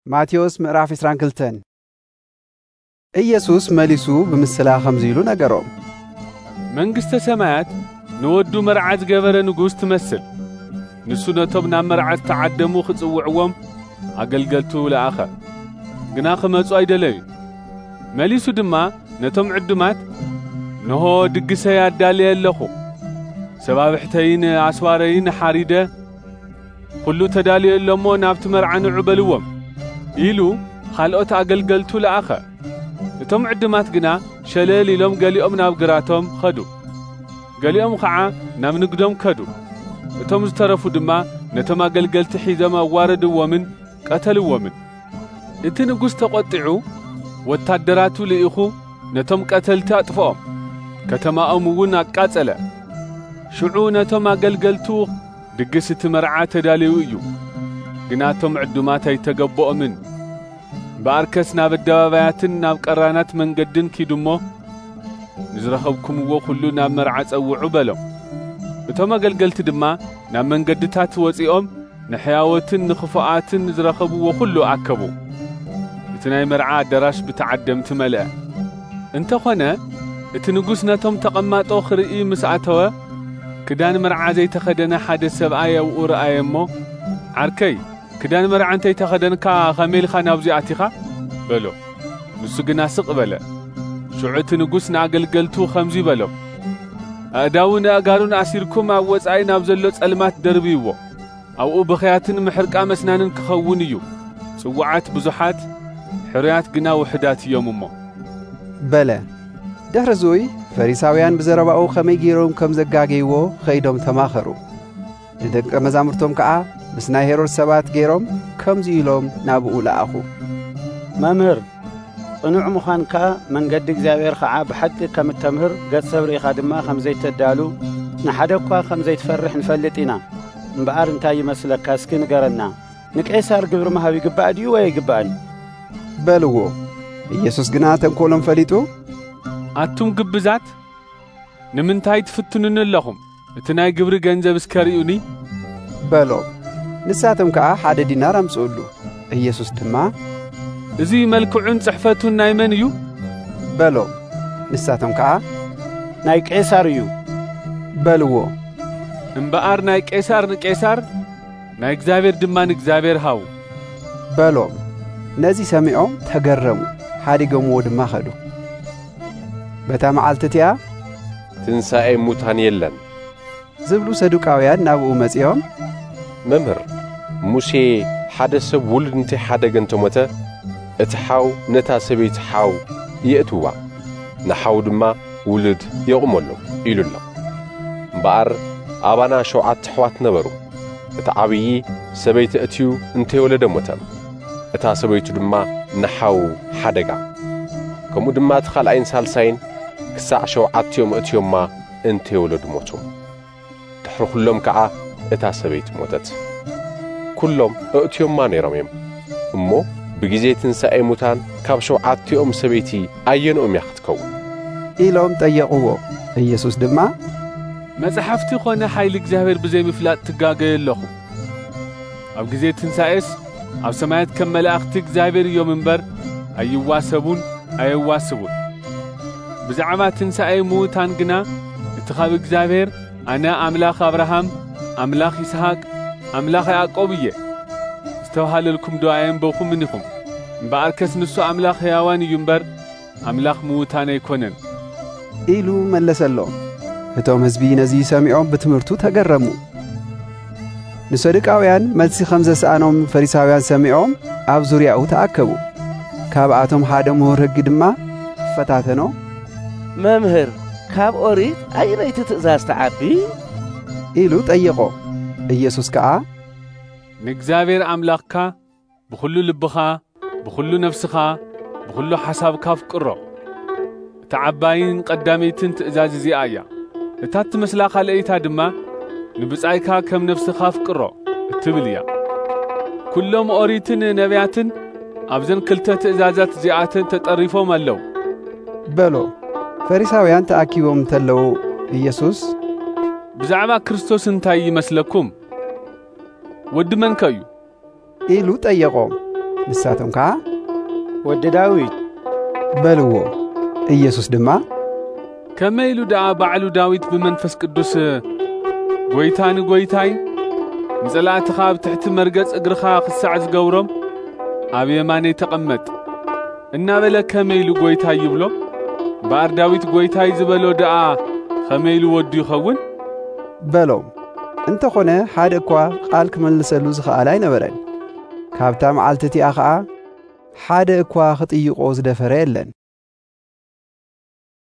ማቴዎስ ምዕራፍ 22 ኢየሱስ መሊሱ በምስላ ኸምዚሉ ነገሮም መንግሥተ ሰማያት ንወዱ መርዓት ገበረ ንጉሥ ትመስል ንሱ ነቶም ናብ መርዓት ተዓደሙ ክጽውዕዎም አገልገልቱ ለአኸ ግና ክመጹ አይደለዩ መሊሱ ድማ ነቶም ዕዱማት ነሆ ድግሰይ አዳልየ ኣለኹ ሰባብሕተይን አስዋረይን ሓሪደ ሁሉ ተዳልየ እሎሞ ናብቲ መርዓ ንዑ በልዎም ኢሉ ካልኦት አገልገልቱ ለአኸ እቶም ዕድማት ግና ሸለል ኢሎም ገሊኦም ናብ ግራቶም ኸዱ ገሊኦም ከዓ ናብ ንግዶም ከዱ እቶም ዝተረፉ ድማ ነቶም አገልገልቲ ሒዞም አዋረድዎምን ቀተልዎምን እቲ ንጉሥ ተቆጢዑ ወታደራቱ ልኢኹ ነቶም ቀተልቲ አጥፍኦም ከተማኦም እውን አቃጸለ ሽዑ ነቶም አገልገልቱ ድግስ እቲ መርዓ ተዳልዩ እዩ ግናቶም ዕዱማት አይተገቦኦምን በአርከስ ናብ አደባባያትን ናብ ቀራናት መንገድን ኪዱሞ ንዝረኸብኩምዎ ሁሉ ናብ መርዓ ጸውዑ በሎም እቶም አገልገልቲ ድማ ናብ መንገድታት ወፂኦም ንሕያወትን ንኽፉኣትን ዝረኸብዎ ሁሉ አከቡ እቲ ናይ መርዓ አዳራሽ ብተዓደምቲ መልአ እንተኾነ እቲ ንጉሥ ነቶም ተቐማጦ ክርኢ ምስ አተወ ክዳን መርዓ ዘይተኸደነ ሓደ ሰብኣይ ኣብኡ ረአየ እሞ ዓርከይ ክዳን መርዓ እንተይተኸደንካ ኸመይልኻ ናብዚ ኣቲኻ በሎ ንሱ ግና ስቕ በለ ሽዑ እቲ ንጉሥ ንኣገልገልቱ ኸምዚ በሎም ኣእዳውን ኣእጋሩን ኣሲርኩም ኣብ ወጻኢ ናብ ዘሎ ጸልማት ደርብይዎ ኣብኡ ብኽያትን ምሕርቃ መስናንን ክኸውን እዩ ጽዋዓት ብዙሓት ሕሩያት ግና ውሕዳት እዮም እሞ በለ ድሕሪ ዙይ ፈሪሳውያን ብዘረባኡ ኸመይ ገይሮም ከም ዘጋገይዎ ኸይዶም ተማኸሩ ንደቀ መዛሙርቶም ከዓ ምስ ናይ ሄሮድስ ሰባት ገይሮም ከምዚ ኢሎም ናብኡ ለኣኹ መምህር ጽኑዕ ምዃንካ መንገዲ እግዚአብሔር ከዓ ብሓቂ ከም እተምህር ገጽ ሰብሪኻ ድማ ከም ዘይተዳሉ ንሓደ እኳ ከም ዘይትፈርሕ ንፈልጥ ኢና እምበኣር እንታይ ይመስለካ እስኪ ንገረና ንቄሳር ግብሪ መሃብ ይግባእ ድዩ ወይ ኣይግባእን በልዎ ኢየሱስ ግና ተንኰሎም ፈሊጡ አቱም ግብዛት ንምንታይ ትፍትኑን ኣለኹም እቲ ናይ ግብሪ ገንዘብ እስከሪኡኒ በሎም ንሳቶም ከዓ ሓደ ዲናር አምጽኡሉ ኢየሱስ ድማ እዚ መልክዑን ጽሕፈቱን ናይ መን እዩ በሎም ንሳቶም ከዓ ናይ ቄሳር እዩ በልዎ እምበኣር ናይ ቄሳር ንቄሳር ናይ እግዚአብሔር ድማ ንእግዚአብሔር ሃቡ በሎም ነዚ ሰሚዖም ተገረሙ ሓዲጎምዎ ድማ ኸዱ በታ መዓልትቲያ ትንሣኤ ሙታን የለን ዝብሉ ሰዱቃውያን ናብኡ መጺኦም መምህር ሙሴ ሓደ ሰብ ውሉድ እንተይ ሓደገ እንተሞተ እቲ ሓው ነታ ሰበይቲ ሓው የእትዋ ንሓው ድማ ውሉድ የቕመሎ ኢሉሎ እምበኣር ኣባና 7 ኣሕዋት ነበሩ እቲ ዓብዪ ሰበይቲ እትዩ እንተይወለደ ሞተ እታ ሰበይቱ ድማ ንሓው ሓደጋ ከምኡ ድማ እቲ ካልኣይን ሳልሳይን ክሳዕ 7 እትዮማ እንተይወለዱ ሞቱ ድሕሪ ኩሎም ከዓ እታ ሰበይቲ ሞተት ኩሎም እትዮማ ነይሮም እዮም እሞ ብጊዜ ትንሣኤ ሙታን ካብ 7 ሰበይቲ ኣየንኦም እያ ክትከውን ኢሎም ጠየቕዎ ኢየሱስ ድማ መጽሓፍቲ ኾነ ኃይሊ እግዚአብሔር ብዘይምፍላጥ ትጋገዩ ኣለኹ ኣብ ጊዜ ትንሣኤስ ኣብ ሰማያት ከም መላእኽቲ እግዚአብሔር እዮም እምበር ኣይዋሰቡን ኣየዋስቡን ብዛዕባ ትንሣኤ ሙታን ግና እቲ ኻብ እግዚአብሔር ኣነ ኣምላኽ አብርሃም ኣምላኽ ይስሐቅ ኣምላኽ ያዕቆብ እየ ዝተባሃለልኩም ዶኣየንበኹም ምኒኹም እምበኣርከስ ንሱ ኣምላኽ ሕያዋን እዩ እምበር ኣምላኽ ሙታን ኣይኮነን ኢሉ መለሰሎም እቶም ሕዝቢ ነዚ ሰሚዖም ብትምህርቱ ተገረሙ ንሰዱቃውያን መልሲ ከም ዘሰኣኖም ፈሪሳውያን ሰሚዖም ኣብ ዙርያኡ ተኣከቡ ካብኣቶም ሓደ ምሁር ሕጊ ድማ ፈታተኖ መምህር ካብ ኦሪት ኣየነይቲ ትእዛዝ ተዓቢ ኢሉ ጠየቆ ኢየሱስ ከዓ ንእግዚአብሔር ኣምላኽካ ብኹሉ ልብኻ ብኹሉ ነፍስኻ ብኹሉ ሓሳብካ ፍቅሮ እቲ ዓባይን ቀዳመይትን ትእዛዝ እዚኣ እያ እታ ትመስላ ካልአይታ ድማ ንብጻይካ ከም ነፍስኻ ፍቅሮ እትብል እያ ኩሎም ኦሪትን ነቢያትን ኣብዘን ክልተ ትእዛዛት እዚኣተን ተጠሪፎም ኣለዉ በሎ ፈሪሳውያን ተኣኪቦም እንተለዉ ኢየሱስ ብዛዕባ ክርስቶስ እንታይ ይመስለኩም ወዲ መን ከዩ ኢሉ ጠየቆም ንሳቶም ከዓ ወዲ ዳዊት በልዎ። ኢየሱስ ድማ ከመይሉ ደኣ ባዕሉ ዳዊት ብመንፈስ ቅዱስ ጐይታኒ ጐይታይ ንጸላእትኻ ኣብ ትሕቲ መርገጽ እግርኻ ክሳዕ ዝገብሮም ኣብ የማነይ ተቐመጥ እናበለ ከመይሉ ጐይታይ ይብሎ? በኣር ዳዊት ጐይታይ ዝበሎ ደኣ ከመይሉ ወዱ ይኸውን? በሎም። እንተኾነ ሓደ እኳ ቃል ክመልሰሉ ዝኸኣል ኣይነበረን። ካብታ መዓልቲ እቲኣ ከዓ ሓደ እኳ ክጥይቆ ዝደፈረ የለን።